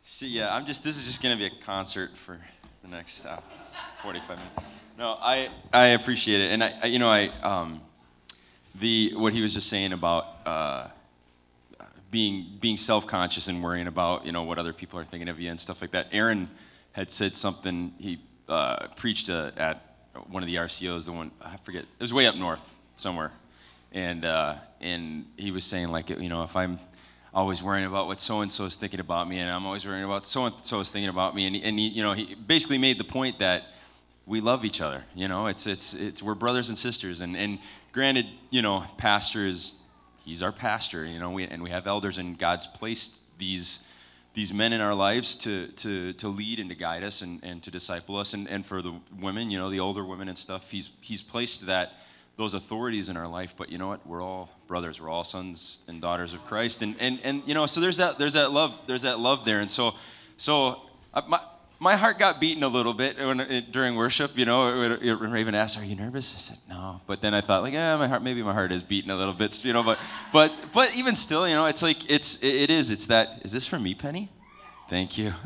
See, yeah, this is just going to be a concert for the next 45 minutes. No, I appreciate it. And what he was just saying about being self-conscious and worrying about, what other people are thinking of you and stuff like that. Aaron had said something, he preached at one of the RCOs, the one, I forget, it was way up north somewhere. And he was saying, like, if I'm always worrying about what so-and-so is thinking about me, and I'm always worrying about so-and-so is thinking about me, and he basically made the point that we love each other, it's we're brothers and sisters, and granted, pastor he's our pastor, and we have elders, and God's placed these men in our lives to lead and to guide us and to disciple us, and for the women, the older women and stuff, he's placed those authorities in our life. But you know what? We're all brothers. We're all sons and daughters of Christ, and so there's that love there, and so my heart got beaten a little bit during worship. Raven asked, "Are you nervous?" I said, "No," but then I thought, like, maybe my heart is beating a little bit, but even still, it's like it's that. Is this for me, Penny? Yes. Thank you.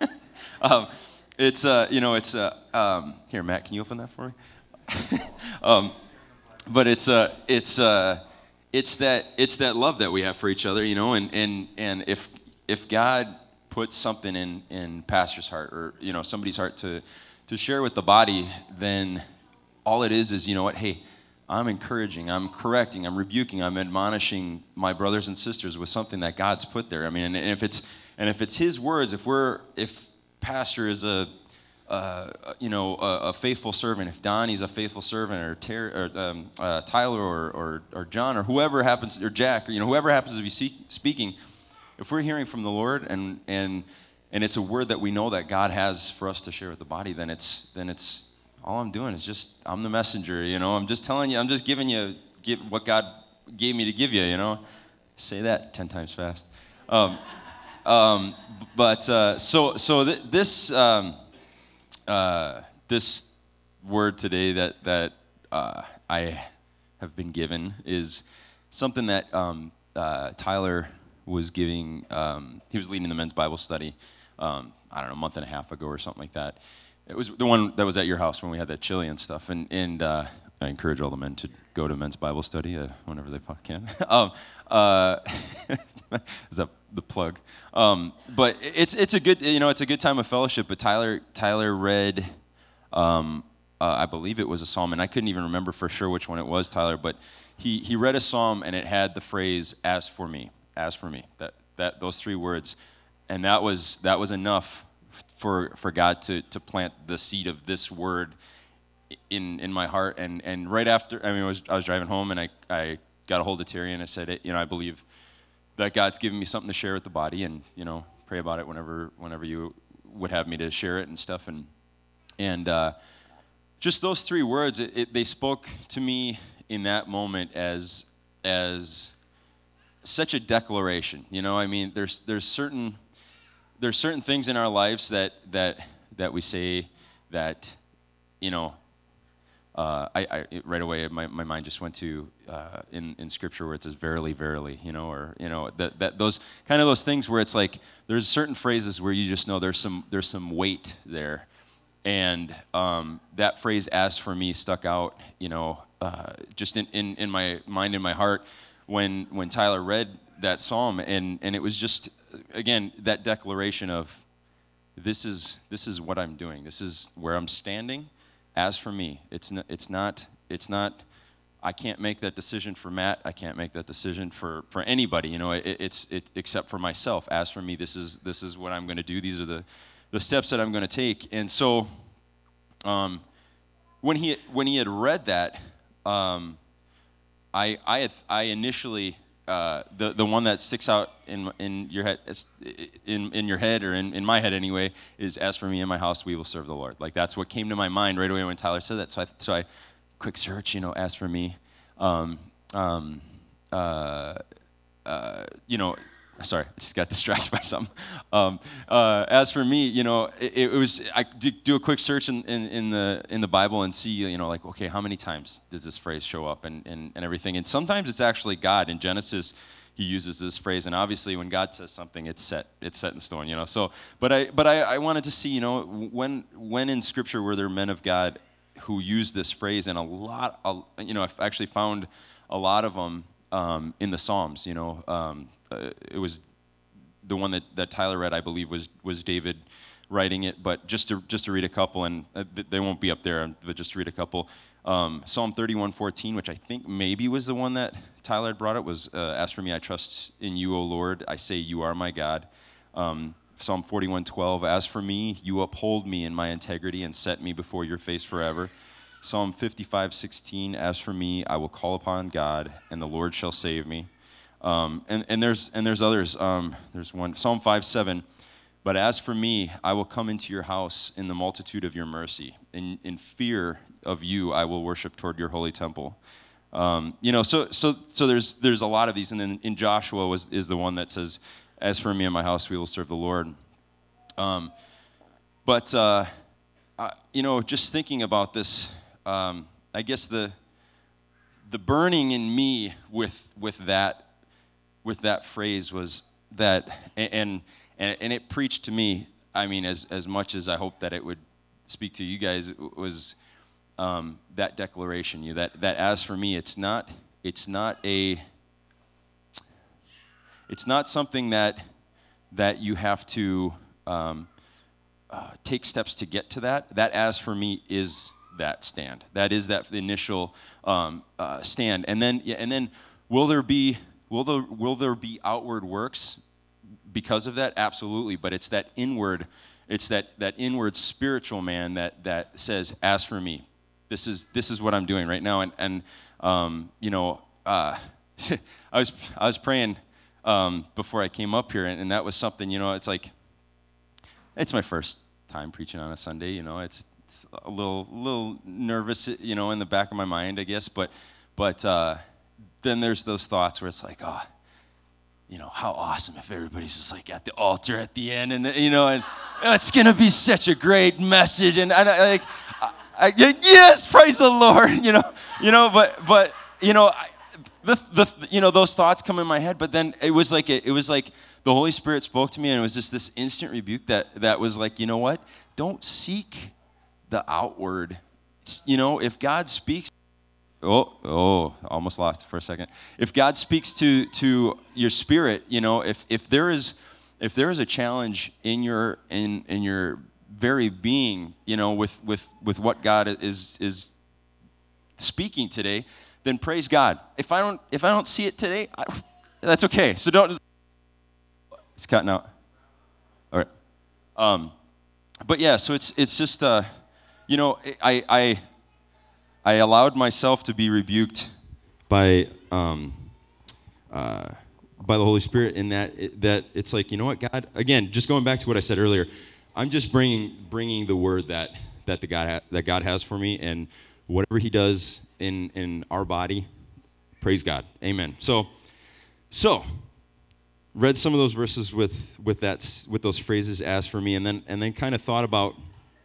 Here, Matt, can you open that for me? But it's that love that we have for each other, and if God puts something in pastor's heart or somebody's heart to share with the body, then all it is hey, I'm encouraging, I'm correcting, I'm rebuking, I'm admonishing my brothers and sisters with something that God's put there. I mean, and if it's His words, if pastor is a faithful servant, if Donnie's a faithful servant, or Tyler, or John, or whoever happens, or Jack, or whoever happens to be speaking, if we're hearing from the Lord and it's a word that we know that God has for us to share with the body, then it's all I'm doing is just, I'm the messenger, I'm just telling you, I'm just giving you what God gave me to give you, Say that 10 times fast. This word today that I have been given is something that Tyler was giving. He was leading the men's Bible study, I don't know, a month and a half ago or something like that. It was the one that was at your house when we had that chili and stuff. And I encourage all the men to go to men's Bible study whenever they can. Is that the plug? But it's a good it's a good time of fellowship. But Tyler read, I believe it was a psalm, and I couldn't even remember for sure which one it was, Tyler. But he read a psalm, and it had the phrase "as for me," that those three words, and that was enough for God to plant the seed of this word in my heart. And right after, I was driving home, and I got a hold of Terry, and I said, I believe that God's given me something to share with the body, and pray about it whenever you would have me to share it and stuff, and just those three words, they spoke to me in that moment as such a declaration. There's certain things in our lives that we say that I right away my mind just went to in Scripture where it says "verily, verily," or that those things where it's like there's certain phrases where you just know there's some weight there, and that phrase "as for me" stuck out, just in my mind, in my heart when Tyler read that psalm, and it was just again that declaration of this is what I'm doing, this is where I'm standing. As for me, it's not. I can't make that decision for Matt. I can't make that decision for anybody. It's except for myself. As for me, this is what I'm going to do. These are the steps that I'm going to take. And so, when he had read that, I initially the one that sticks out in your head, in your head, or in my head anyway, is "as for me and my house, we will serve the Lord." Like that's what came to my mind right away when Tyler said that. So I quick search, "as for me," sorry, I just got distracted by something. As for me, it was, I do a quick search in the Bible and see, like, okay, how many times does this phrase show up and everything? And sometimes it's actually God. In Genesis, he uses this phrase. And obviously, when God says something, it's set in stone, you know. So, but I wanted to see, you know, when in Scripture were there men of God who used this phrase, and you know, I've actually found a lot of them in the Psalms. You know, it was the one that Tyler read, I believe, was David writing it. But just to read a couple, and they won't be up there, but just to read a couple. Psalm 31:14, which I think maybe was the one that Tyler had brought up, was, as for me, I trust in you, O Lord. I say you are my God. Psalm 41:12, as for me, you uphold me in my integrity and set me before your face forever. Psalm 55:16, as for me, I will call upon God, and the Lord shall save me. And there's others. There's one, Psalm 5:7, but as for me, I will come into your house in the multitude of your mercy. In fear of you, I will worship toward your holy temple. You know, so there's a lot of these, and then in Joshua is the one that says, as for me and my house, we will serve the Lord. You know, just thinking about this, I guess the burning in me with that phrase was that, and it preached to me. I mean, as much as I hope that it would speak to you guys, was that declaration. That as for me, it's not something that you have to take steps to get to that. That as for me is that stand. That is that initial stand. And then will there be outward works because of that? Absolutely. But it's that inward. It's that inward spiritual man that says, as for me, this is what I'm doing right now. And you know, I was praying before I came up here, and that was something, you know, it's like, it's my first time preaching on a Sunday, you know, it's a little nervous, you know, in the back of my mind, I guess, but then there's those thoughts where it's like, oh, you know, how awesome if everybody's just like at the altar at the end, and you know, and it's gonna be such a great message, and I yes, praise the Lord, you know, but you know, you know, those thoughts come in my head, but then it was like the Holy Spirit spoke to me, and it was just this instant rebuke that was like, you know what? Don't seek the outward. You know, if God speaks, almost lost it for a second. If God speaks to your spirit, you know, if there is a challenge in your very being, you know, with what God is speaking today, then praise God. If I don't see it today, that's okay. So don't. It's cutting out. All right. But yeah, so it's just you know, I allowed myself to be rebuked by the Holy Spirit in that it's like, you know what, God, again, just going back to what I said earlier, I'm just bringing the word that God has for me, and whatever He does in our body, praise God, amen. So read some of those verses with those phrases, as for me, and then kind of thought about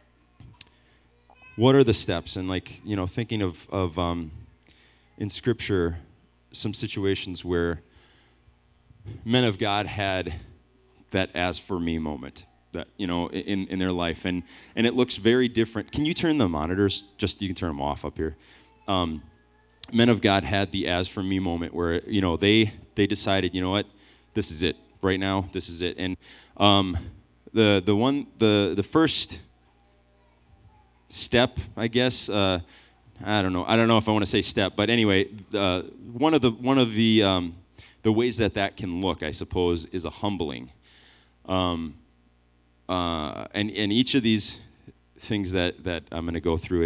what are the steps, and like, you know, thinking of in Scripture some situations where men of God had that as for me moment, that, you know, in their life, and it looks very different. Can you turn the monitors? Just, you can turn them off up here. Men of God had the as for me moment where, you know, they decided, you know what, this is it right now. This is it. And the first step, I guess, I don't know if I want to say step, but anyway, one of the ways that can look, I suppose, is a humbling. And each of these things that I'm going to go through,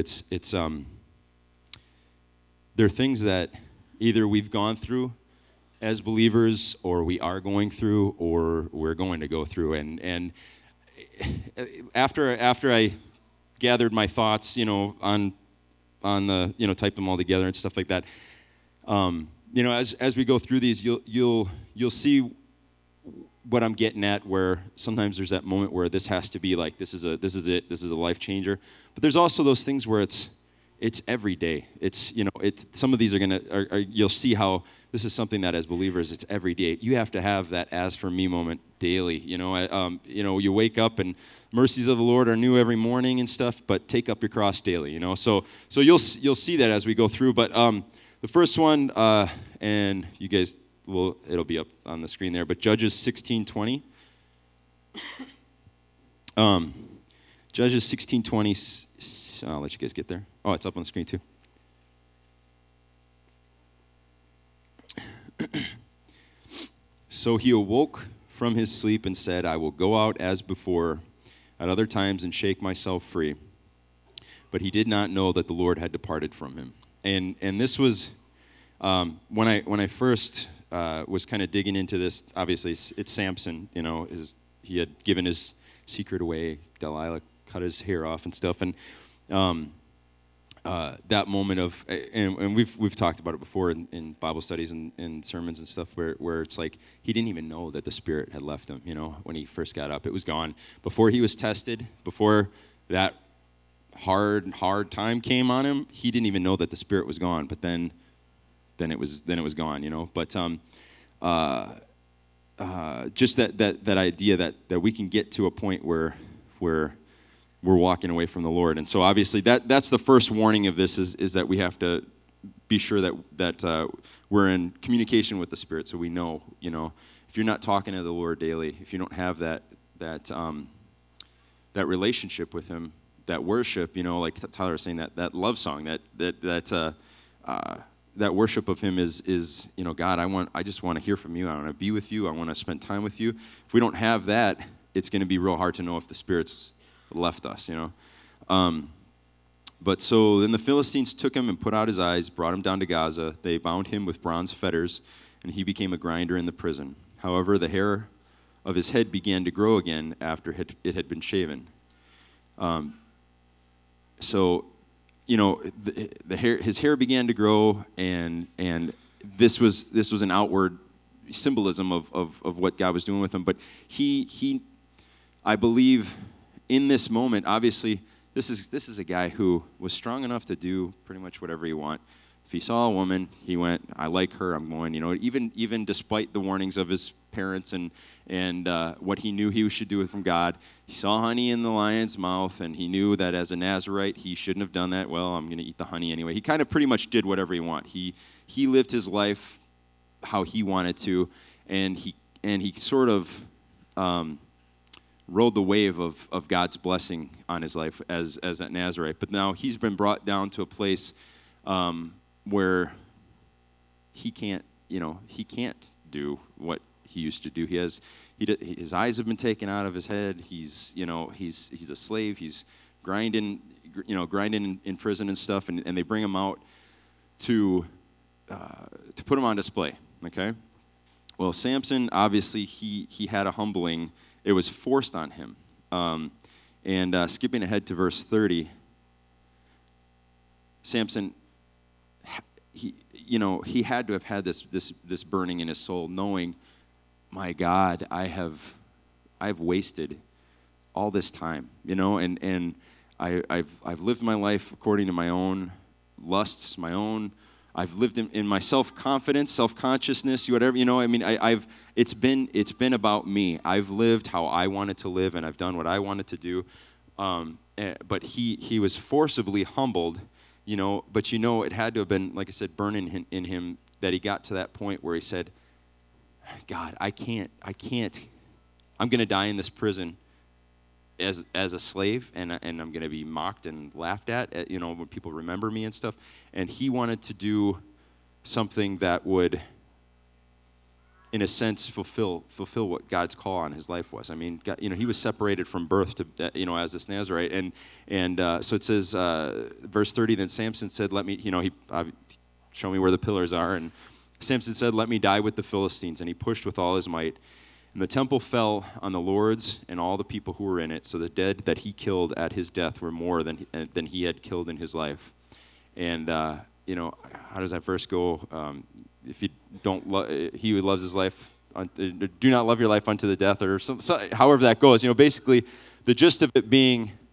they're things that either we've gone through as believers, or we are going through, or we're going to go through. And after I gathered my thoughts, you know, on the, you know, type them all together and stuff like that, you know, as we go through these, you'll see what I'm getting at, where sometimes there's that moment where this has to be like, this is it, this is a life changer. But there's also those things where it's it's every day. It's, it's some of these are you'll see how this is something that as believers, it's every day. You have to have that as for me moment daily. You wake up and mercies of the Lord are new every morning and stuff, but take up your cross daily, So you'll see that as we go through. But the first one, and you guys it'll be up on the screen there, but Judges 16:20. Judges 16:20. I'll let you guys get there. Oh, it's up on the screen too. So he awoke from his sleep and said, I will go out as before at other times and shake myself free. But he did not know that the Lord had departed from him. And this was when I first was kind of digging into this. Obviously, it's Samson. He had given his secret away. Delilah cut his hair off and stuff, and that moment of, and we've talked about it before in Bible studies and sermons and stuff, where it's like he didn't even know that the Spirit had left him. When he first got up, it was gone. Before he was tested, before that hard time came on him, he didn't even know that the Spirit was gone. But then it was gone. But just that idea that we can get to a point where we're walking away from the Lord. And so obviously that's the first warning of this is that we have to be sure that we're in communication with the Spirit, so we know, if you're not talking to the Lord daily, if you don't have that relationship with him, that worship, like Tyler was saying, that love song, that worship of him is God, I just want to hear from you. I want to be with you. I want to spend time with you. If we don't have that, it's going to be real hard to know if the Spirit's left us, But so then the Philistines took him and put out his eyes, brought him down to Gaza. They bound him with bronze fetters, and he became a grinder in the prison. However, the hair of his head began to grow again after it had been shaven. So, his hair began to grow, and this was an outward symbolism of what God was doing with him. But he I believe, in this moment, obviously, this is a guy who was strong enough to do pretty much whatever he want. If he saw a woman, he went, I like her, I'm going. Even despite the warnings of his parents and what he knew he should do from God, he saw honey in the lion's mouth, and he knew that as a Nazirite, he shouldn't have done that. Well, I'm going to eat the honey anyway. He kind of pretty much did whatever he wanted. He lived his life how he wanted to, and he sort of rode the wave of God's blessing on his life as that Nazirite. But now he's been brought down to a place where he can't do what he used to do. His eyes have been taken out of his head. He's a slave. He's grinding in prison and stuff, and they bring him out to put him on display. Okay. Well, Samson, obviously he had a humbling. It was forced on him. Skipping ahead to verse 30, Samson, he had to have had this burning in his soul, knowing, my God, I've wasted all this time, and I've lived my life according to my own lusts, I've lived in my self-confidence, self-consciousness, whatever, it's been about me. I've lived how I wanted to live, and I've done what I wanted to do. But he was forcibly humbled, but it had to have been, like I said, burning in him, that he got to that point where he said, God, I can't, I'm going to die in this prison as a slave, and I'm going to be mocked and laughed at, when people remember me and stuff. And he wanted to do something that would, in a sense, fulfill what God's call on his life was. I mean, God, he was separated from birth to, as this Nazirite, and so it says, verse 30. Then Samson said, "Let me, show me where the pillars are." And Samson said, "Let me die with the Philistines." And he pushed with all his might. And the temple fell on the lords and all the people who were in it. So the dead that he killed at his death were more than he had killed in his life. And how does that verse go? If you don't, he who loves his life, do not love your life unto the death, or however that goes. Basically, the gist of it being,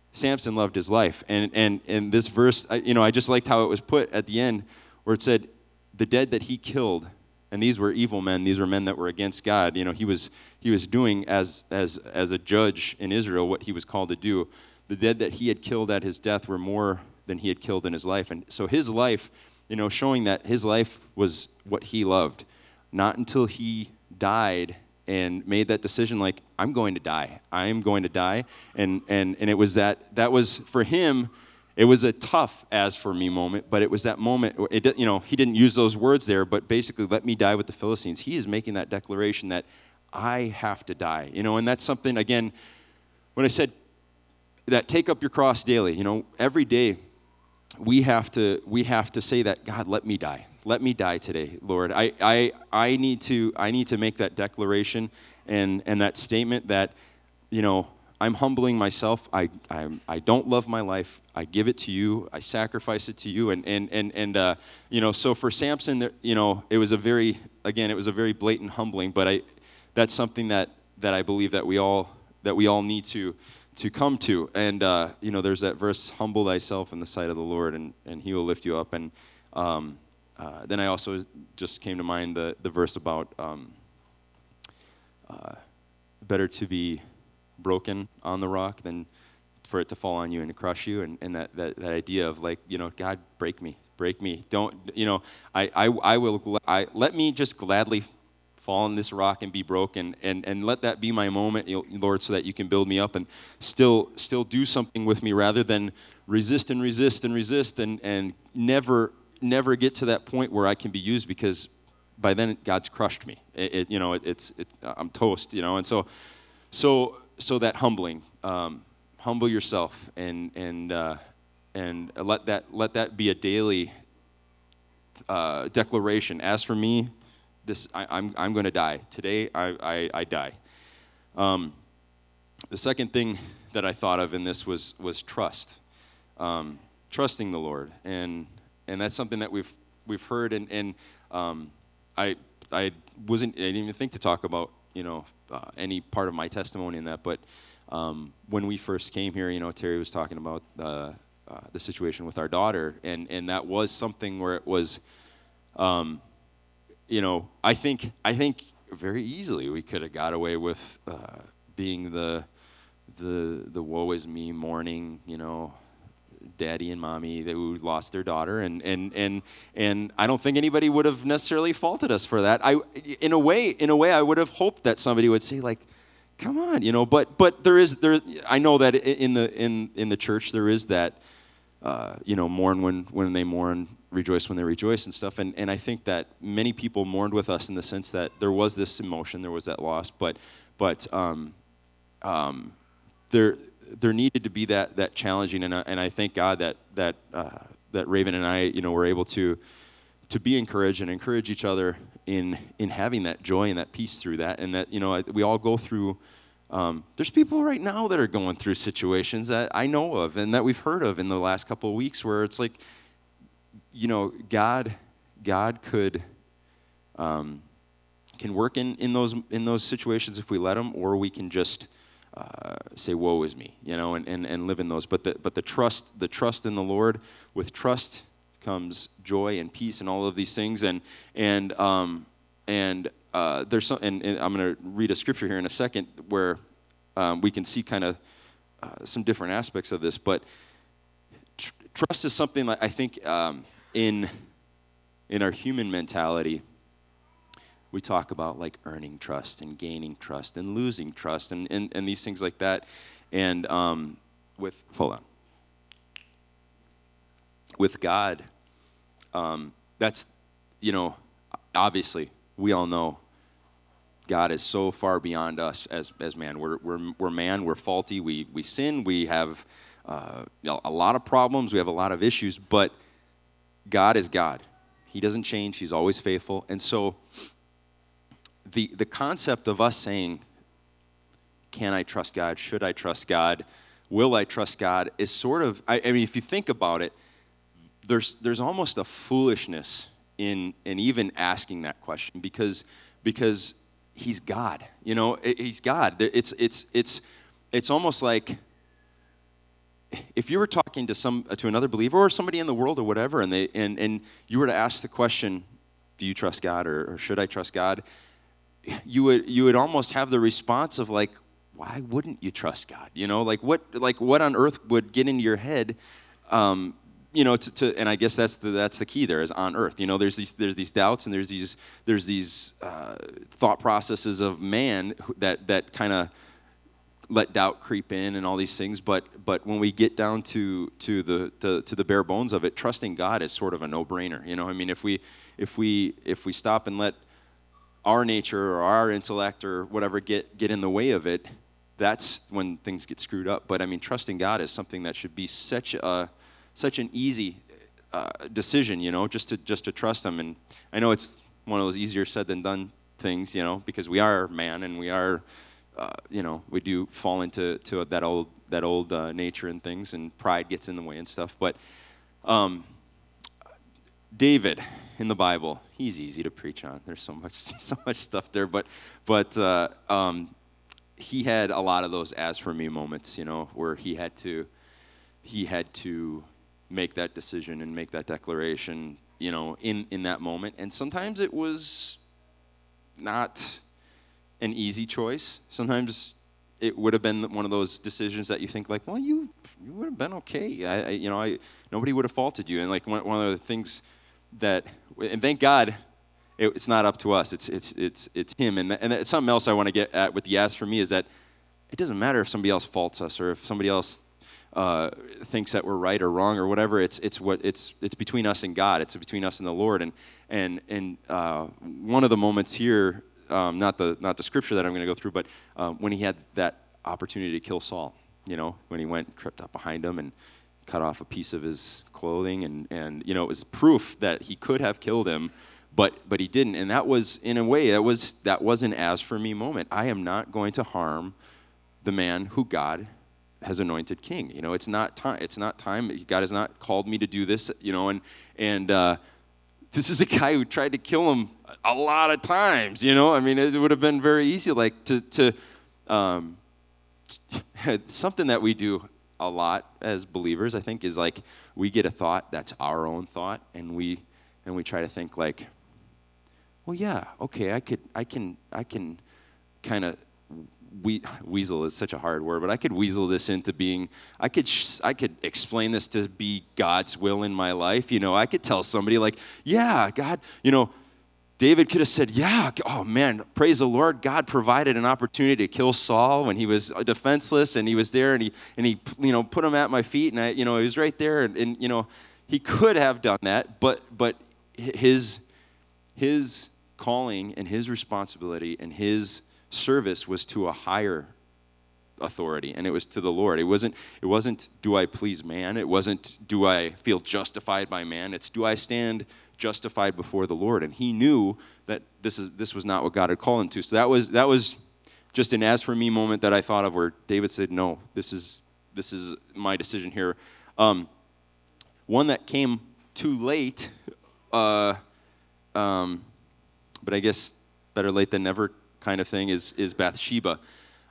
Samson loved his life. And this verse, I just liked how it was put at the end, where it said, the dead that he killed, and these were evil men, these were men that were against God. He was doing as a judge in Israel what he was called to do. The dead that he had killed at his death were more than he had killed in his life. And so his life, showing that his life was what he loved. Not until he died and made that decision, like, I'm going to die. I am going to die. And it was that was for him, it was a tough as for me moment, but it was that moment, he didn't use those words there, but basically, let me die with the Philistines. He is making that declaration that I have to die, and that's something, again, when I said that take up your cross daily, every day we have to say that, God, let me die. Let me die today, Lord. I need to make that declaration and that statement that, I'm humbling myself. I don't love my life. I give it to you. I sacrifice it to you. And so for Samson, it was a very blatant humbling. But that's something that I believe that we all need to come to. And there's that verse, humble thyself in the sight of the Lord, and he will lift you up. And then I also just came to mind the verse about better to be broken on the rock than for it to fall on you and to crush you, and that idea of, like, God, break me, don't, let me just gladly fall on this rock and be broken, and let that be my moment, Lord, so that you can build me up and still do something with me, rather than resist and never get to that point where I can be used, because by then God's crushed me. I'm toast, and so that humbling, humble yourself, and let that be a daily declaration. As for me, I'm going to die today. I die. The second thing that I thought of in this was trust, trusting the Lord, and that's something that we've heard, and I didn't even think to talk about any part of my testimony in that, but when we first came here, Terry was talking about the situation with our daughter, and that was something where it was, I think very easily we could have got away with being the woe is me mourning, daddy and mommy who lost their daughter, and I don't think anybody would have necessarily faulted us for that. In a way I would have hoped that somebody would say, like, come on, but there I know that in the church there is that mourn when they mourn, rejoice when they rejoice and stuff, and I think that many people mourned with us in the sense that there was this emotion, there was that loss, but there needed to be that challenging, and I thank God that Raven and I, were able to be encouraged and encourage each other in having that joy and that peace through that, and that we all go through. There's people right now that are going through situations that I know of and that we've heard of in the last couple of weeks, where it's like, God could can work in those situations if we let him, or we can just say, woe is me, and live in those. But the trust in the Lord, with trust comes joy and peace and all of these things. And there's some, and I'm going to read a scripture here in a second where we can see kind of some different aspects of this. But trust is something that I think in our human mentality, we talk about, like, earning trust and gaining trust and losing trust and these things like that. And with God, that's, obviously we all know God is so far beyond us as man. We're man. We're faulty. We sin. We have a lot of problems. We have a lot of issues. But God is God. He doesn't change. He's always faithful. And so the concept of us saying, can I trust God? Should I trust God? Will I trust God? Is sort of, I mean, if you think about it, there's almost a foolishness in even asking that question, because he's God. He's God. It's almost like if you were talking to another believer or somebody in the world or whatever, and you were to ask the question, do you trust God or should I trust God? You would almost have the response of like, why wouldn't you trust God? Like what on earth would get into your head? And I guess that's the key there is on earth. There's these doubts and there's these thought processes of man that kind of let doubt creep in and all these things. But when we get down to the bare bones of it, trusting God is sort of a no-brainer. If we stop and let our nature or our intellect or whatever get in the way of it, that's when things get screwed up. But trusting God is something that should be such an easy decision, just to trust Him. And I know it's one of those easier said than done things, because we are man and we are, we do fall into that old nature and things, and pride gets in the way and stuff. But David in the Bible, he's easy to preach on. There's so much stuff there, but he had a lot of those as for me moments, where he had to make that decision and make that declaration, in that moment. And sometimes it was not an easy choice. Sometimes it would have been one of those decisions that you think like, well, you would have been okay. Nobody would have faulted you. And like one of the things that, and thank God, it's not up to us. It's Him. And something else I want to get at with the as for me is that it doesn't matter if somebody else faults us or if somebody else thinks that we're right or wrong or whatever. It's between us and God. It's between us and the Lord. And one of the moments here, not the scripture that I'm going to go through, but when he had that opportunity to kill Saul, when he went and crept up behind him and cut off a piece of his clothing, and it was proof that he could have killed him, but he didn't. And that was, in a way, that was an as for me moment. I am not going to harm the man who God has anointed king. It's not time. It's not time. God has not called me to do this. And this is a guy who tried to kill him a lot of times. It would have been very easy, like to something that we do a lot as believers, I think, is like we get a thought that's our own thought, and we try to think like, well, yeah, okay, I can kind of. Weasel is such a hard word, but I could weasel this into being. I could explain this to be God's will in my life. I could tell somebody like, yeah, God. David could have said, yeah, oh man, praise the Lord. God provided an opportunity to kill Saul when he was defenseless, and he was there, and he put him at my feet, and he was right there, and he could have done that, but his calling and his responsibility and his service was to a higher authority, and it was to the Lord. It wasn't do I please man? It wasn't do I feel justified by man? It's do I stand justified before the Lord? And he knew that this was not what God had called him to. So that was just an as for me moment that I thought of, where David said, no, this is my decision here. One that came too late, but I guess better late than never kind of thing is Bathsheba.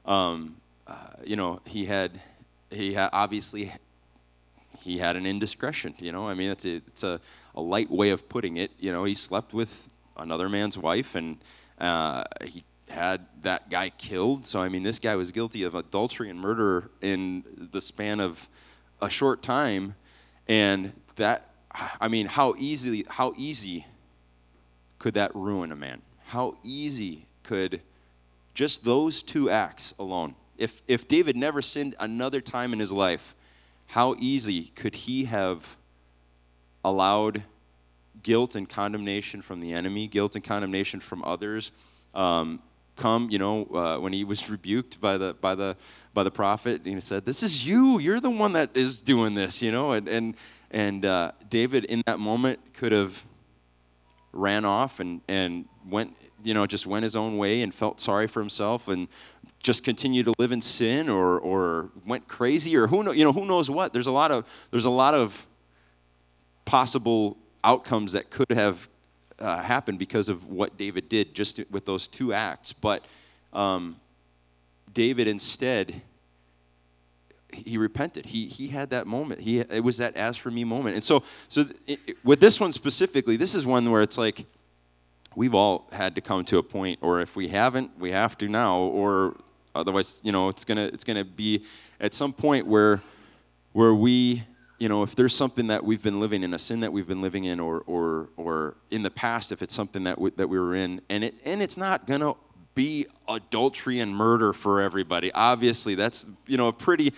He had an indiscretion. It's a light way of putting it. He slept with another man's wife, and he had that guy killed. So this guy was guilty of adultery and murder in the span of a short time, and that, how easy could that ruin a man? How easy could just those two acts alone, if David never sinned another time in his life, how easy could he have allowed guilt and condemnation from the enemy, guilt and condemnation from others, when he was rebuked by the prophet, and he said, "This is you're the one that is doing this," and David in that moment could have ran off and went his own way and felt sorry for himself and just continued to live in sin, or went crazy, or who knows what. There's a lot of possible outcomes that could have happened because of what David did just with those two acts. But David instead he repented. He had that moment. It was that as for me moment. And so with this one specifically, this is one where it's like we've all had to come to a point, or if we haven't, we have to now, or otherwise, it's gonna be at some point where we, if there's something that we've been living in, a sin that we've been living in, or in the past, if it's something that we were in, and it's not gonna be adultery and murder for everybody. Obviously, that's a pretty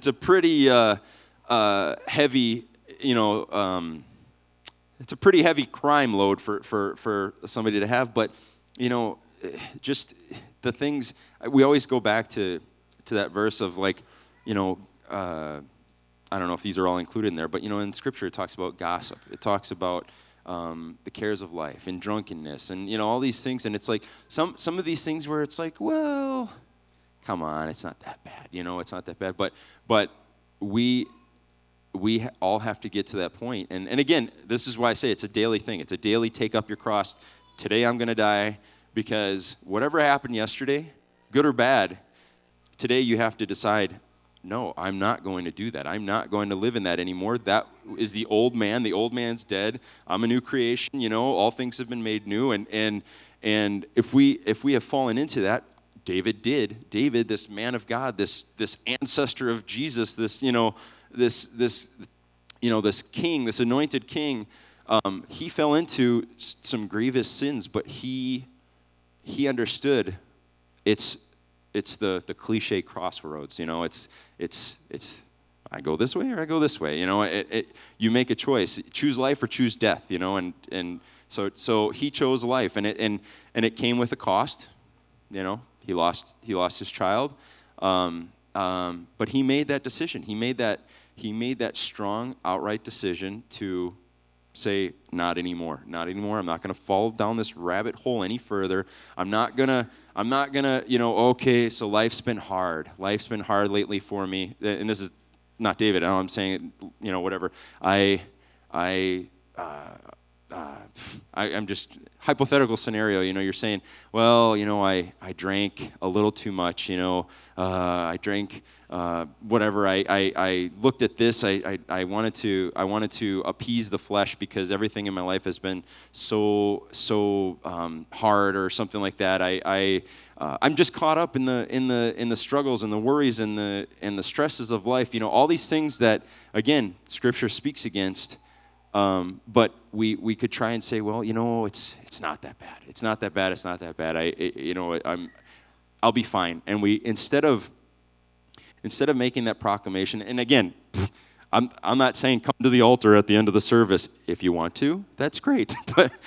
heavy, it's a pretty heavy crime load for somebody to have. But just the things we always go back to that verse of like, I don't know if these are all included in there, but in Scripture it talks about gossip. It talks about the cares of life and drunkenness and all these things, and it's like some of these things where it's like, well, come on, it's not that bad, it's not that bad, but we all have to get to that point, and again, this is why I say it's a daily thing. It's a daily take up your cross. Today I'm going to die, because whatever happened yesterday, good or bad, today you have to decide, no, I'm not going to do that. I'm not going to live in that anymore. That is the old man. The old man's dead. I'm a new creation. All things have been made new. And if we have fallen into that, David did. David, this man of God, this ancestor of Jesus, this king, this anointed king, he fell into some grievous sins, but he understood it's the cliche crossroads, it's I go this way or I go this way, you make a choice, choose life or choose death, and so he chose life, and it came with a cost, he lost his child, but he made that decision. He made that strong, outright decision to say, not anymore. I'm not going to fall down this rabbit hole any further. I'm not gonna, okay, so life's been hard lately for me. And this is not David. I'm saying, whatever. I'm just hypothetical scenario. You're saying, well, I drank a little too much. I drank whatever. I looked at this. I wanted to appease the flesh because everything in my life has been so hard or something like that. I'm just caught up in the struggles and the worries and the stresses of life. All these things that, again, Scripture speaks against. But we could try and say, well, it's not that bad. It's not that bad. It's not that bad. I'll be fine. And we instead of making that proclamation, and again, I'm not saying come to the altar at the end of the service. If you want to, that's great.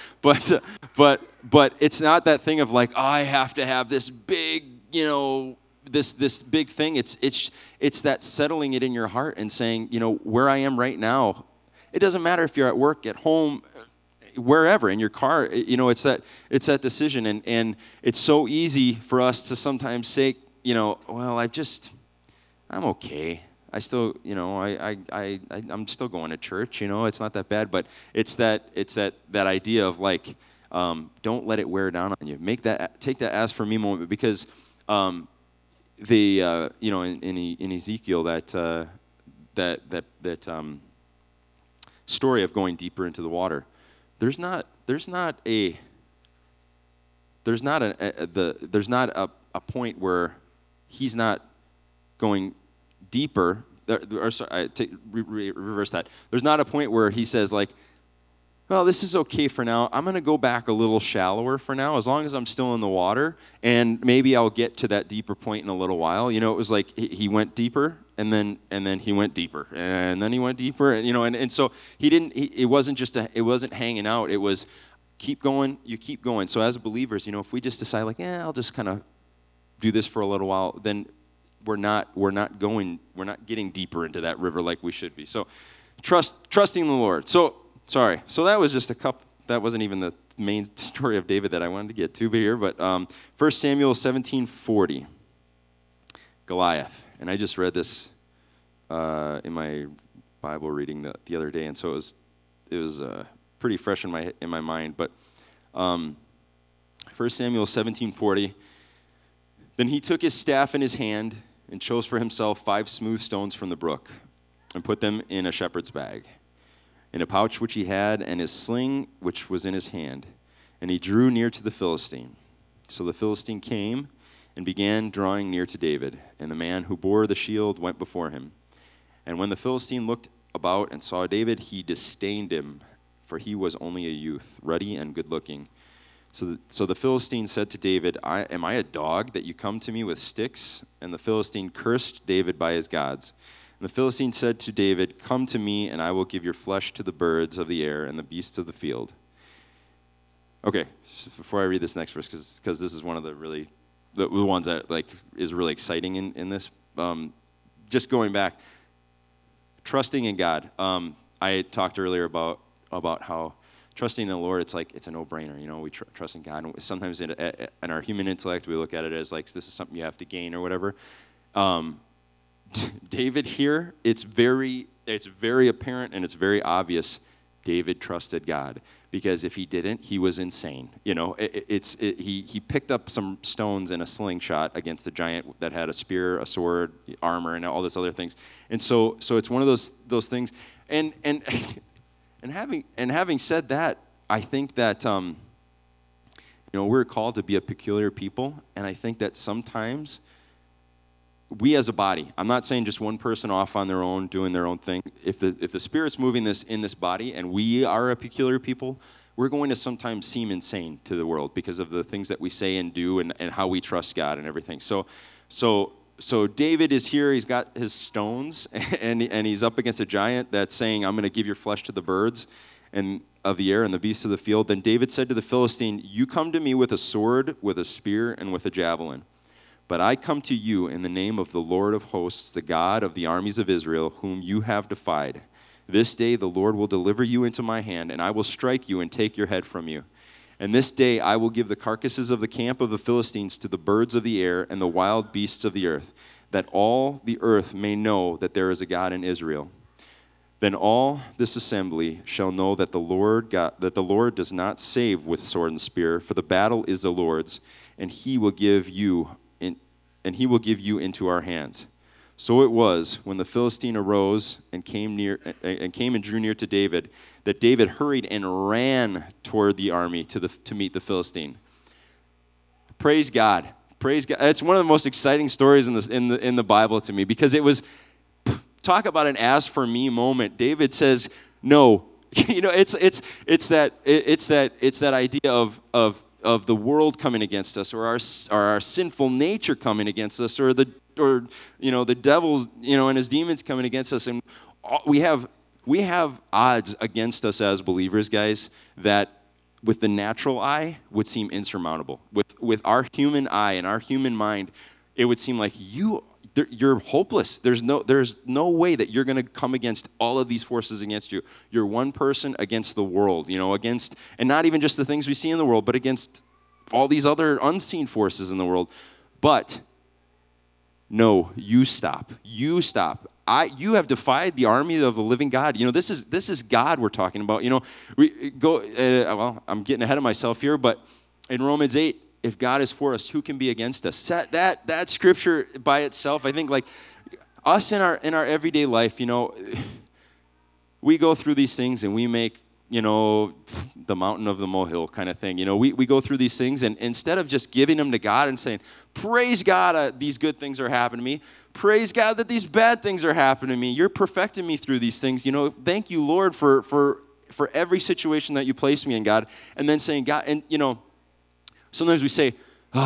But it's not that thing of like, I have to have this big, this big thing. It's that settling it in your heart and saying, where I am right now. It doesn't matter if you're at work, at home, wherever, in your car. It's that decision, and it's so easy for us to sometimes say, well, I'm okay. I still, I'm still going to church. It's not that bad. But it's that idea of like, don't let it wear down on you. Take that as for me moment, because in Ezekiel that story of going deeper into the water, there's not a point where he's not going deeper. Reverse that. There's not a point where he says like, well, this is okay for now. I'm going to go back a little shallower for now, as long as I'm still in the water, and maybe I'll get to that deeper point in a little while. It was like he went deeper, and then he went deeper, and then he went deeper, and so he didn't. It wasn't hanging out. It was keep going. You keep going. So as believers, if we just decide like, I'll just kind of do this for a little while, then we're not getting deeper into that river like we should be. So trusting the Lord. Sorry. So that was just a couple. That wasn't even the main story of David that I wanted to get to here. But 1 Samuel 17:40, Goliath. And I just read this in my Bible reading the other day, and so it was pretty fresh in my mind. But 1 Samuel 17:40. Then he took his staff in his hand and chose for himself 5 smooth stones from the brook and put them in a shepherd's bag, in a pouch which he had, and his sling which was in his hand. And he drew near to the Philistine. So the Philistine came and began drawing near to David, and the man who bore the shield went before him. And when the Philistine looked about and saw David, he disdained him, for he was only a youth, ruddy and good-looking. So the Philistine said to David, am I a dog that you come to me with sticks? And the Philistine cursed David by his gods. And the Philistine said to David, come to me, and I will give your flesh to the birds of the air and the beasts of the field. Okay, so before I read this next verse, because this is one of the ones that like is really exciting in this. Just going back, trusting in God. I talked earlier about how trusting in the Lord, it's a no-brainer. You know, we trust in God. And sometimes in our human intellect, we look at it as like this is something you have to gain or whatever. David here, it's very apparent and it's very obvious. David trusted God, because if he didn't, he was insane. You know, he picked up some stones and a slingshot against a giant that had a spear, a sword, armor, and all this other things. And so it's one of those things. And having said that, I think that we're called to be a peculiar people, and I think that sometimes we as a body, I'm not saying just one person off on their own doing their own thing. If the Spirit's moving this in this body and we are a peculiar people, we're going to sometimes seem insane to the world because of the things that we say and do and how we trust God and everything. So David is here, he's got his stones, and he's up against a giant that's saying, I'm going to give your flesh to the birds and of the air and the beasts of the field. Then David said to the Philistine, you come to me with a sword, with a spear, and with a javelin. But I come to you in the name of the Lord of hosts, the God of the armies of Israel, whom you have defied. This day the Lord will deliver you into my hand, and I will strike you and take your head from you. And this day I will give the carcasses of the camp of the Philistines to the birds of the air and the wild beasts of the earth, that all the earth may know that there is a God in Israel. Then all this assembly shall know that the Lord does not save with sword and spear, for the battle is the Lord's, and he will give you into our hands. So it was, when the Philistine arose and came and drew near to David, that David hurried and ran toward the army to meet the Philistine. Praise God. Praise God. It's one of the most exciting stories in the Bible to me, because it was, talk about an as for me moment. David says, no. It's that idea of the world coming against us, or our sinful nature coming against us, or the devil's and his demons coming against us, and we have odds against us as believers, guys, that with the natural eye would seem insurmountable. With our human eye and our human mind, it would seem like you're hopeless. There's no way that you're going to come against all of these forces against you. You're one person against the world, against, and not even just the things we see in the world, but against all these other unseen forces in the world. But no, you stop. You stop. You have defied the army of the living God. This is God we're talking about. We go. I'm getting ahead of myself here, but in Romans 8. If God is for us, who can be against us? That scripture by itself, I think, like us in our everyday life, we go through these things and we make, the mountain of the molehill kind of thing. We go through these things, and instead of just giving them to God and saying, praise God, these good things are happening to me. Praise God that these bad things are happening to me. You're perfecting me through these things. Thank you, Lord, for every situation that you place me in, God. And then saying, God, and sometimes we say,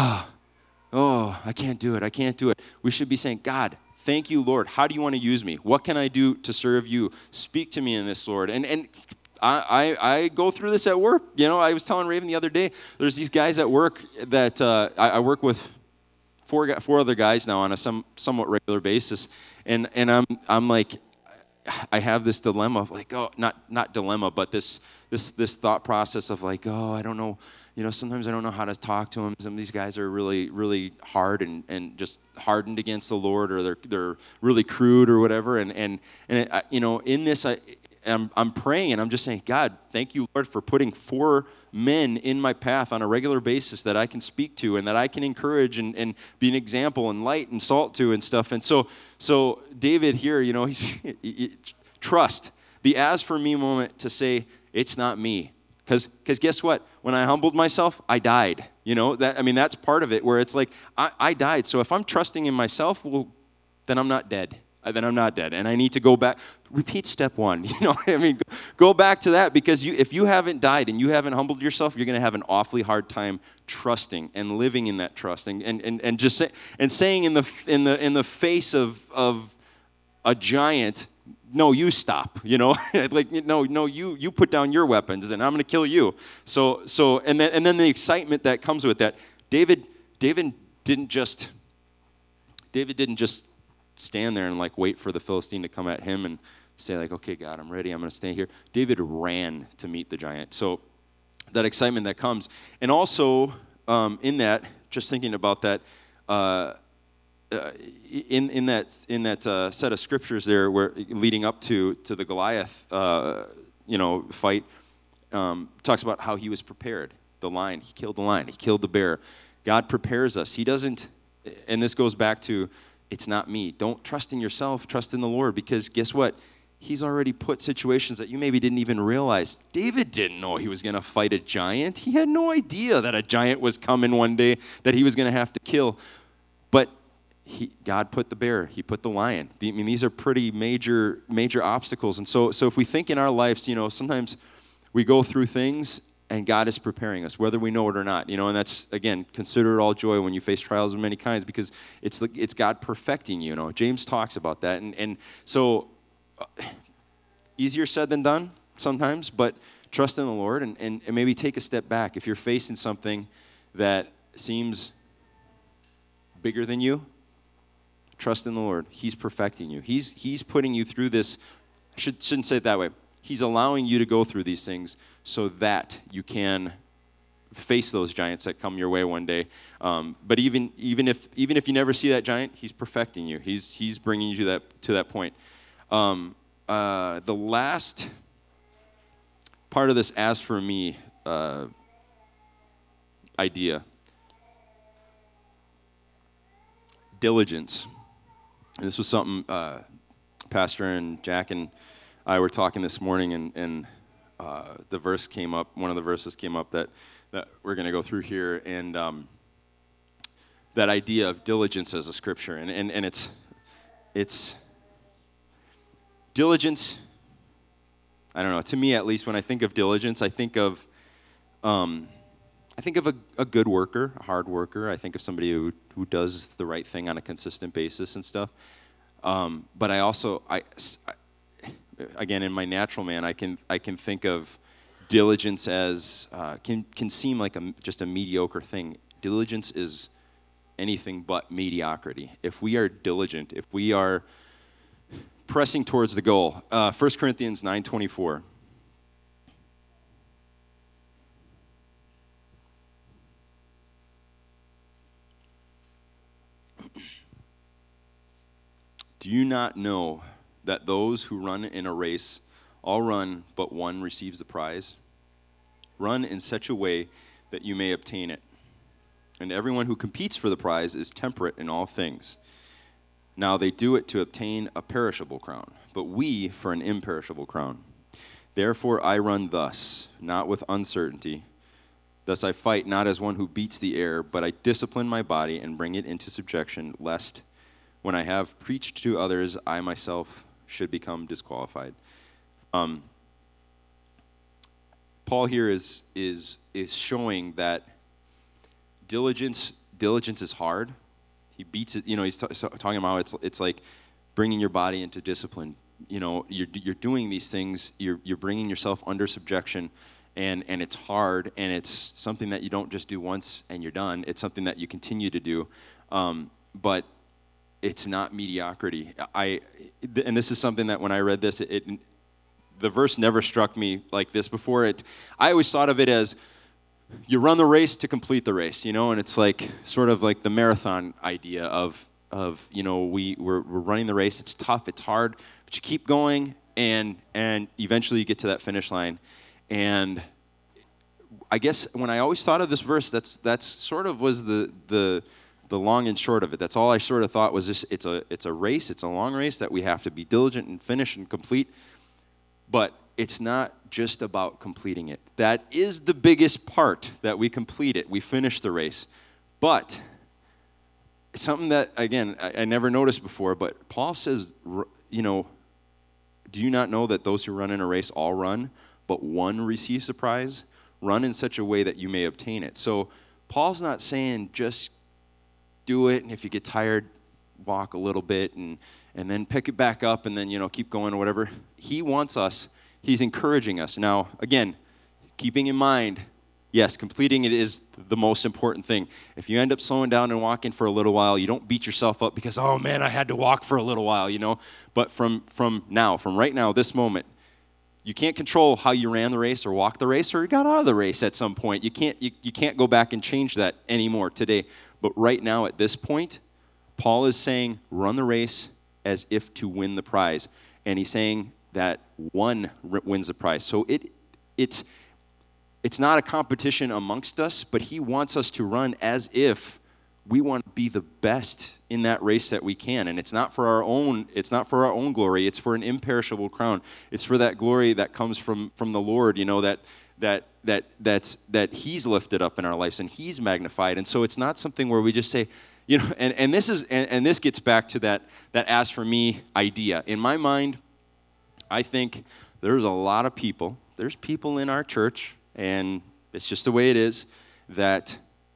I can't do it. We should be saying, God, thank you, Lord. How do you want to use me? What can I do to serve you? Speak to me in this, Lord. And I go through this at work. I was telling Raven the other day, there's these guys at work that I work with four other guys now on a somewhat regular basis. And I'm like, I have this dilemma of like, not dilemma, but this thought process of like, I don't know. Sometimes I don't know how to talk to them. Some of these guys are really, really hard and just hardened against the Lord, or they're really crude or whatever. And in this, I'm praying and I'm just saying, God, thank you, Lord, for putting four men in my path on a regular basis that I can speak to and that I can encourage and be an example and light and salt to and stuff. And so David here, he's trust. The as for me moment to say, it's not me. Because guess what? When I humbled myself, I died. That's part of it, where it's like, I died. So if I'm trusting in myself, well, then I'm not dead. And I need to go back. Repeat step one. Go back to that, because if you haven't died and you haven't humbled yourself, you're going to have an awfully hard time trusting and living in that trust and just saying in the face of a giant, no, you stop. No, you put down your weapons and I'm going to kill you. So and then the excitement that comes with that. David didn't just stand there and wait for the Philistine to come at him and say okay, God, I'm ready. I'm going to stay here. David ran to meet the giant. So that excitement that comes, and also in that, just thinking about that, in that set of scriptures there, where leading up to the Goliath, fight, talks about how he was prepared. The lion, he killed the lion, he killed the bear. God prepares us. He doesn't, and this goes back to, it's not me. Don't trust in yourself, trust in the Lord, because guess what? He's already put situations that you maybe didn't even realize. David didn't know he was going to fight a giant. He had no idea that a giant was coming one day that he was going to have to kill. But God put the bear, he put the lion. These are pretty major obstacles. And so if we think in our lives, sometimes we go through things and God is preparing us, whether we know it or not. And that's, again, consider it all joy when you face trials of many kinds, because it's God perfecting you. James talks about that. And so easier said than done sometimes, but trust in the Lord and maybe take a step back. If you're facing something that seems bigger than you, trust in the Lord. He's perfecting you. He's putting you through this. Shouldn't say it that way. He's allowing you to go through these things so that you can face those giants that come your way one day. But even if you never see that giant, he's perfecting you. He's bringing you to that point. The last part of this as for me idea, diligence. And this was something Pastor and Jack and I were talking this morning, and the verse came up. One of the verses came up that we're going to go through here, and that idea of diligence as a scripture, and it's diligence. I don't know. To me, at least, when I think of diligence, I think of a good worker, a hard worker. I think of somebody who does the right thing on a consistent basis and stuff. But I also, again, in my natural man, I can think of diligence as can seem like just a mediocre thing. Diligence is anything but mediocrity. If we are diligent, if we are pressing towards the goal, 1 Corinthians 9:24. Do you not know that those who run in a race all run, but one receives the prize? Run in such a way that you may obtain it. And everyone who competes for the prize is temperate in all things. Now they do it to obtain a perishable crown, but we for an imperishable crown. Therefore I run thus, not with uncertainty. Thus I fight not as one who beats the air, but I discipline my body and bring it into subjection, lest when I have preached to others, I myself should become disqualified. Paul here is showing that diligence is hard. He beats it. He's talking about it's like bringing your body into discipline. You're doing these things. You're bringing yourself under subjection, and it's hard, and it's something that you don't just do once and you're done. It's something that you continue to do, but it's not mediocrity. And this is something that when I read this, the verse never struck me like this before. I always thought of it as you run the race to complete the race, and it's like sort of like the marathon idea of we're running the race. It's tough, it's hard, but you keep going, and eventually you get to that finish line. And I guess when I always thought of this verse, that's sort of was the long and short of it. That's all I sort of thought was just it's a race, it's a long race that we have to be diligent and finish and complete. But it's not just about completing it. That is the biggest part, that we complete it. We finish the race. But something that, again, I never noticed before, but Paul says, you know, do you not know that those who run in a race all run, but one receives the prize? Run in such a way that you may obtain it. So Paul's not saying just do it, and if you get tired, walk a little bit, and then pick it back up, and then, you know, keep going or whatever. He wants us, he's encouraging us. Now, again, keeping in mind, yes, completing it is the most important thing. If you end up slowing down and walking for a little while, you don't beat yourself up because, oh man, I had to walk for a little while, you know. But from right now, this moment, you can't control how you ran the race or walked the race or got out of the race at some point. You can't go back and change that anymore today. But right now, at this point, Paul is saying, run the race as if to win the prize. And he's saying that one wins the prize. So it's not a competition amongst us, but he wants us to run as if we want to be the best in that race that we can. And it's not for our own glory, it's for an imperishable crown. It's for that glory that comes from the Lord, you know, that he's lifted up in our lives and he's magnified. And so it's not something where we just say, you know, and this gets back to that as for me idea. In my mind, I think there's people in our church, and it's just the way it is, that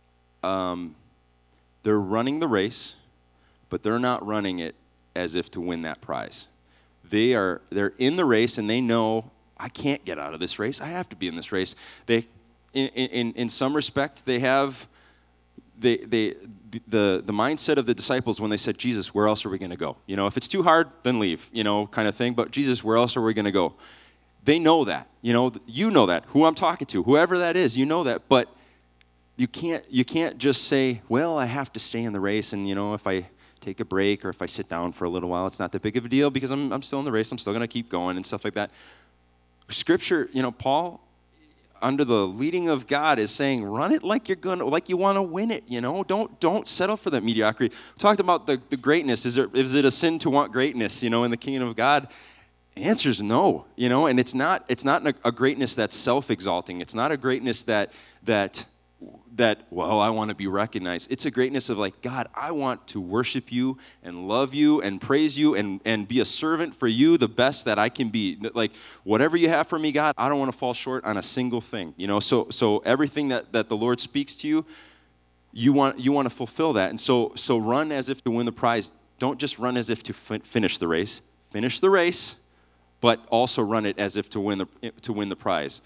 they're running the race, but they're not running it as if to win that prize. They're in the race, and they know, I can't get out of this race. I have to be in this race. They, in some respect, they have the mindset of the disciples when they said, Jesus, where else are we going to go? You know, if it's too hard, then leave, you know, kind of thing. But Jesus, where else are we going to go? They know that, you know that, who I'm talking to, whoever that is, you know that, but you can't just say, well, I have to stay in the race, and, you know, if I take a break or if I sit down for a little while, it's not that big of a deal because I'm still in the race, I'm still going to keep going and stuff like that. Scripture, you know, Paul, under the leading of God, is saying, run it like you want to win it, you know, don't settle for that mediocrity. We talked about the greatness. Is it a sin to want greatness, you know, in the kingdom of God? The answer is no, you know, and it's not a greatness that's self-exalting. It's not a greatness that well, I want to be recognized. It's a greatness of like, God, I want to worship you and love you and praise you and be a servant for you the best that I can be. Like, whatever you have for me, God, I don't want to fall short on a single thing, you know. So everything that the Lord speaks to you, you want to fulfill that. And so run as if to win the prize. Don't just run as if to finish the race. Finish the race, but also run it as if to win the prize.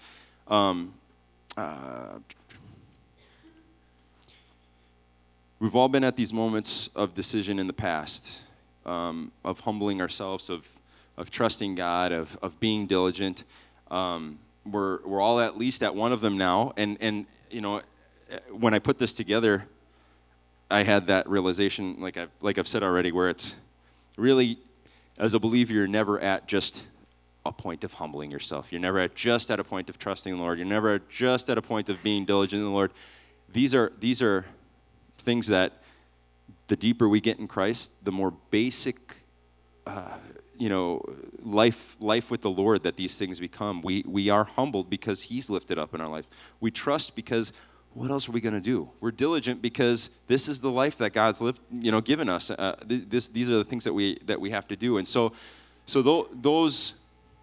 We've all been at these moments of decision in the past, of humbling ourselves, of trusting God, of being diligent. We're all at least at one of them now. And you know, when I put this together, I had that realization, like I've said already, where it's really, as a believer, you're never at just a point of humbling yourself. You're never just at a point of trusting the Lord. You're never just at a point of being diligent in the Lord. These are things that the deeper we get in Christ, the more basic, life with the Lord that these things become. We are humbled because he's lifted up in our life. We trust because what else are we going to do? We're diligent because this is the life that God's given us. These are the things that we have to do. And so those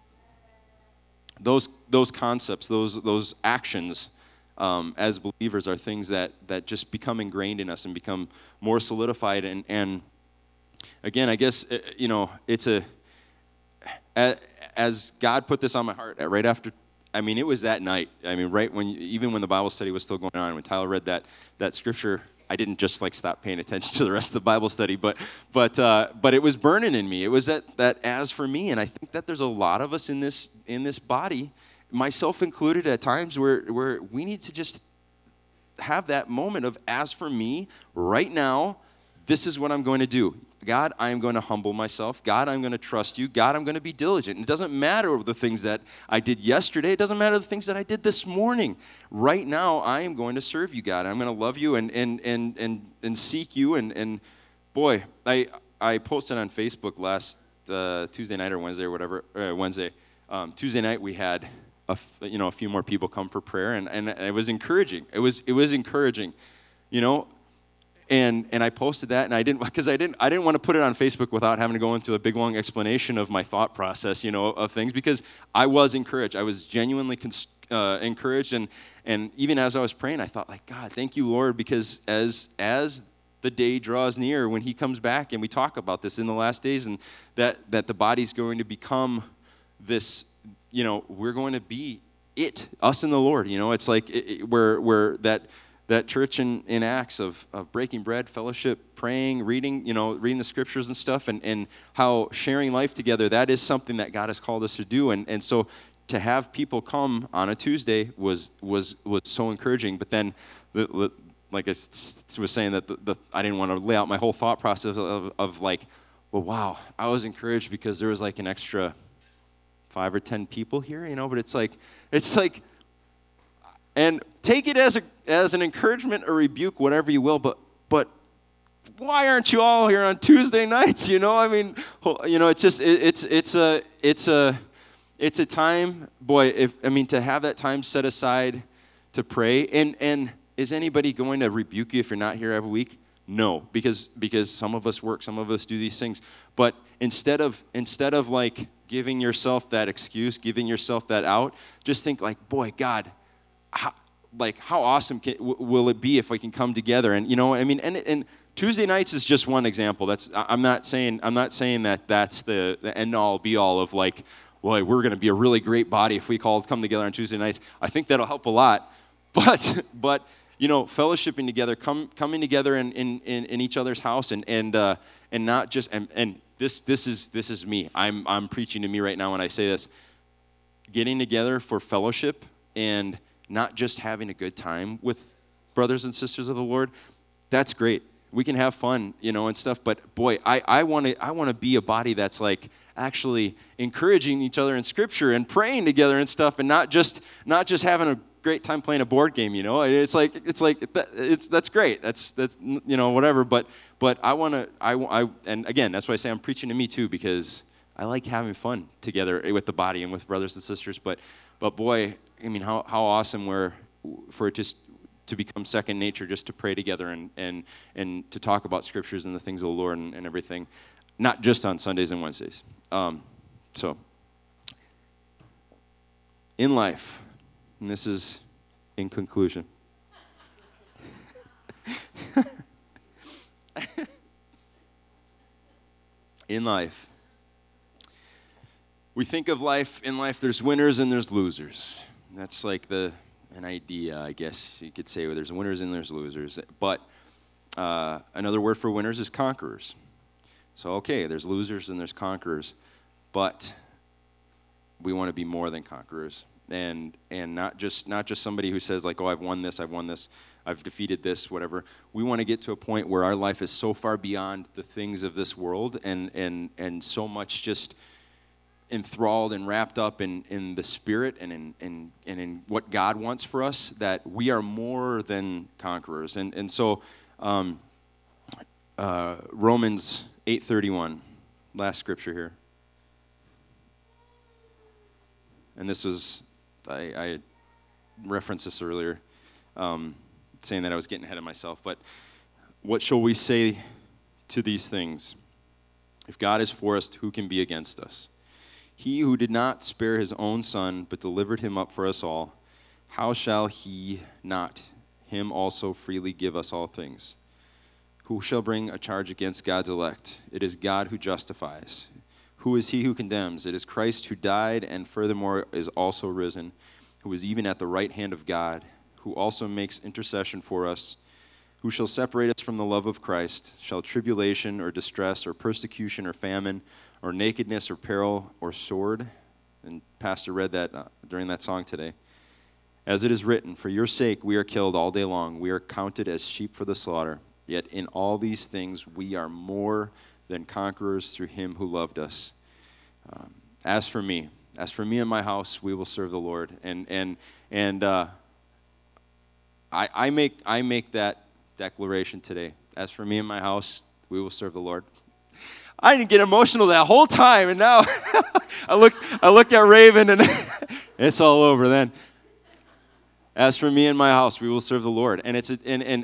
concepts, those actions, as believers, are things that just become ingrained in us and become more solidified. And again, I guess, it's as God put this on my heart right after, it was that night. Right even when the Bible study was still going on, when Tyler read that scripture, I didn't just stop paying attention to the rest of the Bible study, but it was burning in me. It was that as for me, and I think that there's a lot of us in this body, myself included, at times where we need to just have that moment of, as for me, right now, this is what I'm going to do. God, I'm going to humble myself. God, I'm going to trust you. God, I'm going to be diligent. It doesn't matter the things that I did yesterday. It doesn't matter the things that I did this morning. Right now, I am going to serve you, God. I'm going to love you and seek you. And boy, I posted on Facebook last Tuesday night or Wednesday or whatever, Wednesday. Tuesday night we had a few more people come for prayer, and it was encouraging. It was encouraging, And I posted that, and I didn't want to put it on Facebook without having to go into a big long explanation of my thought process, of things, because I was encouraged. I was genuinely encouraged, and even as I was praying, I thought, like, God, thank you, Lord, because as the day draws near when He comes back, and we talk about this in the last days, and that the body's going to become this, we're going to be us and the Lord. It's like where that church in Acts of breaking bread, fellowship, praying, reading the scriptures and stuff, and how sharing life together, that is something that God has called us to do. And so to have people come on a Tuesday was so encouraging. But then, like I was saying, that I didn't want to lay out my whole thought process of like, well, wow, I was encouraged because there was like an extra 5 or 10 people here, but it's like, and take it as an encouragement or rebuke, whatever you will, but why aren't you all here on Tuesday nights? It's just, it's a time, boy, to have that time set aside to pray, and is anybody going to rebuke you if you're not here every week? No, because some of us work, some of us do these things, but instead of like giving yourself that excuse, giving yourself that out, just think like, boy, God, how awesome will it be if we can come together? And and Tuesday nights is just one example. I'm not saying that that's the end all be all of like, well, we're going to be a really great body if we come together on Tuesday nights. I think that'll help a lot, but fellowshipping together, coming together in each other's house, and not just and this is me. I'm preaching to me right now when I say this. Getting together for fellowship and not just having a good time with brothers and sisters of the Lord, that's great. We can have fun, and stuff. But boy, I want to be a body that's like actually encouraging each other in Scripture and praying together and stuff, and not just having a great time playing a board game. It's that's great. That's whatever. But and again, that's why I say I'm preaching to me too, because I like having fun together with the body and with brothers and sisters. But boy, how awesome for it just to become second nature, just to pray together and to talk about scriptures and the things of the Lord and everything, not just on Sundays and Wednesdays. So in life, and this is in conclusion. In life, we think of life, in life there's winners and there's losers. That's like an idea, I guess you could say, where there's winners and there's losers. But another word for winners is conquerors. So, okay, there's losers and there's conquerors, but we want to be more than conquerors. And not just somebody who says like, oh, I've won this, I've defeated this, whatever. We want to get to a point where our life is so far beyond the things of this world and so much just enthralled and wrapped up in the Spirit and in what God wants for us, that we are more than conquerors. And so Romans 8:31, last scripture here. And this was, I referenced this earlier, saying that I was getting ahead of myself. But what shall we say to these things? If God is for us, who can be against us? He who did not spare his own son, but delivered him up for us all, how shall he not him also freely give us all things? Who shall bring a charge against God's elect? It is God who justifies. Who is he who condemns? It is Christ who died and furthermore is also risen, who is even at the right hand of God, who also makes intercession for us. Who shall separate us from the love of Christ? Shall tribulation or distress or persecution or famine or nakedness or peril or sword? And Pastor read that during that song today. As it is written, for your sake we are killed all day long. We are counted as sheep for the slaughter. Yet in all these things we are more than conquerors through him who loved us. As for me and my house, we will serve the Lord. I make that declaration today. As for me and my house, we will serve the Lord. I didn't get emotional that whole time, and now I look at Raven, and it's all over then. As for me and my house, we will serve the Lord. And this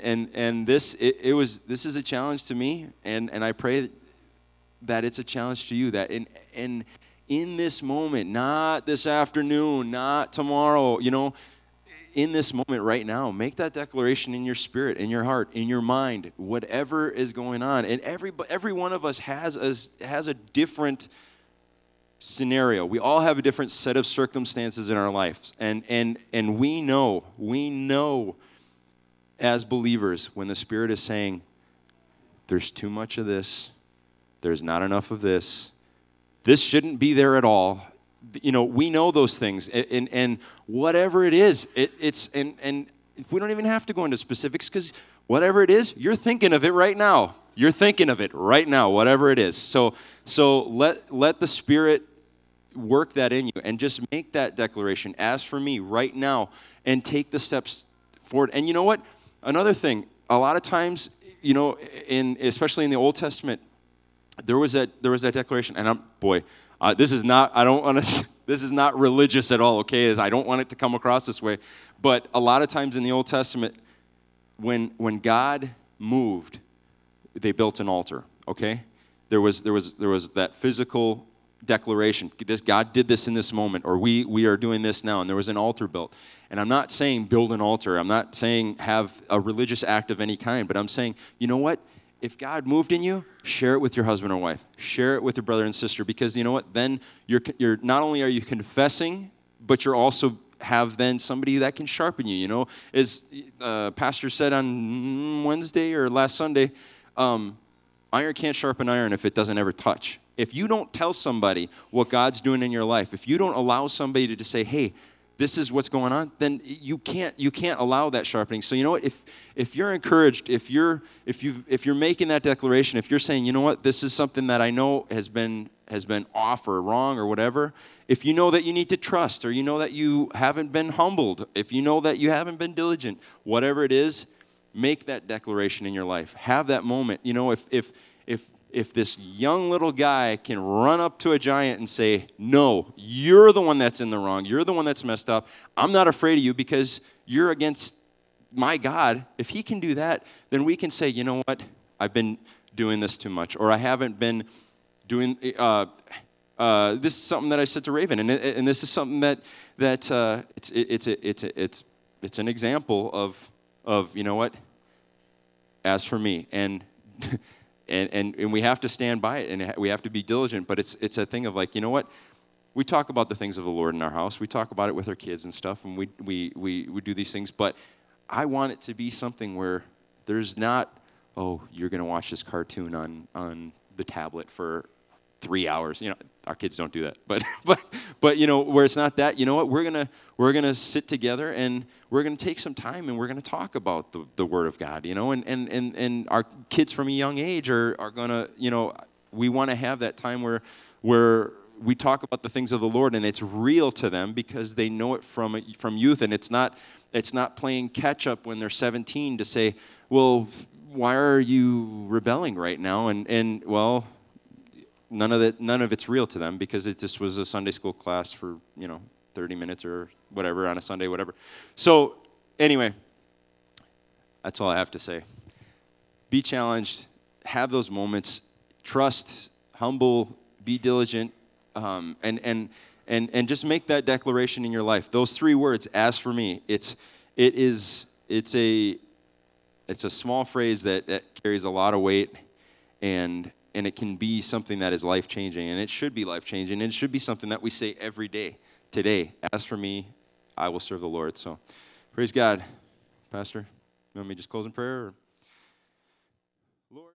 is a challenge to me, and I pray that it's a challenge to you. That in this moment, not this afternoon, not tomorrow, in this moment right now, make that declaration in your spirit, in your heart, in your mind, whatever is going on. And every one of us has a different scenario. We all have a different set of circumstances in our lives. And we know as believers when the Spirit is saying, there's too much of this, there's not enough of this shouldn't be there at all. We know those things, and whatever it is, it's we don't even have to go into specifics, because whatever it is, you're thinking of it right now. You're thinking of it right now, whatever it is. So let the Spirit work that in you, and just make that declaration. As for me, right now, and take the steps forward. And you know what? Another thing, a lot of times, especially in the Old Testament, there was that declaration, and this is not religious at all, okay? I don't want it to come across this way. But a lot of times in the Old Testament, when God moved, they built an altar, okay? There was that physical declaration. God did this in this moment, or we are doing this now, and there was an altar built. And I'm not saying build an altar. I'm not saying have a religious act of any kind, but I'm saying, you know what? If God moved in you, share it with your husband or wife. Share it with your brother and sister, because you know what? Then you're not only are you confessing, but you're also have then somebody that can sharpen you. As Pastor said on Wednesday or last Sunday, iron can't sharpen iron if it doesn't ever touch. If you don't tell somebody what God's doing in your life, if you don't allow somebody to say, hey, this is what's going on, then you can't allow that sharpening. So you know what? If you're encouraged, if you're making that declaration, if you're saying, you know what, this is something that I know has been off or wrong or whatever, if you know that you need to trust, or you know that you haven't been humbled, if you know that you haven't been diligent, whatever it is, make that declaration in your life. Have that moment. If this young little guy can run up to a giant and say, no, you're the one that's in the wrong, you're the one that's messed up, I'm not afraid of you because you're against my God. If he can do that, then we can say, you know what, I've been doing this too much, or I haven't been doing, this is something that I said to Raven, and this is something that it's an example of, you know what, as for me, and we have to stand by it, and we have to be diligent. But it's a thing of like, you know what? We talk about the things of the Lord in our house. We talk about it with our kids and stuff, and we do these things. But I want it to be something where there's not, oh, you're going to watch this cartoon on the tablet for 3 hours. Our kids don't do that. But where it's not that, you know what? We're gonna sit together, and we're gonna take some time, and we're gonna talk about the Word of God. And our kids from a young age are gonna, we want to have that time where we talk about the things of the Lord, and it's real to them because they know it from youth, and it's not playing catch up when they're 17 to say, well, why are you rebelling right now? And well, none of it's real to them because it just was a Sunday school class for 30 minutes or whatever on a Sunday, whatever. So anyway, that's all I have to say. Be challenged, have those moments, trust, humble, be diligent, and just make that declaration in your life. Those 3 words, as for me, it's a small phrase that carries a lot of weight, and it can be something that is life-changing, and it should be life-changing, and it should be something that we say every day. Today, as for me, I will serve the Lord. So, praise God. Pastor, you want me to just close in prayer? Or? Lord.